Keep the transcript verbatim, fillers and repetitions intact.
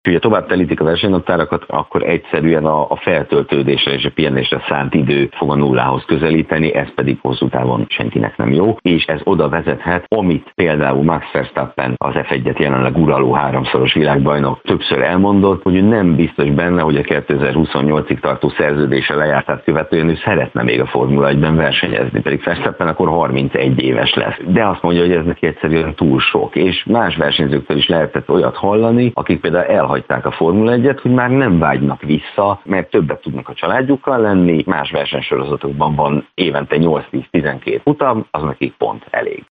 Ha tovább telítik a versenynaptárakat, akkor egyszerűen a, a feltöltődésre és a pihenésre szánt idő fog a nullához közelíteni, ez pedig hosszú távon senkinek nem jó, és ez oda vezethet, amit például Max Verstappen, az ef egyet jelenleg uraló háromszoros világbajnok többször elmondott, hogy ő nem biztos benne, hogy a kétezer-huszonnyolcig tartó szerződése lejártát követően ő szeretne még a Formula egyben versenyezni, pedig Verstappen akkor harmincegy éves lesz. De azt mondja, hogy ez neki egyszerűen túl sok, és más versenyzőktől is lehetett olyat hallani, akik például elhagyták a Formula egyet, hogy már nem vágynak vissza, mert többet tudnak a családjukkal lenni, más versenysorozatokban van évente nyolc-tíz-tizenkét futam, az nekik pont elég.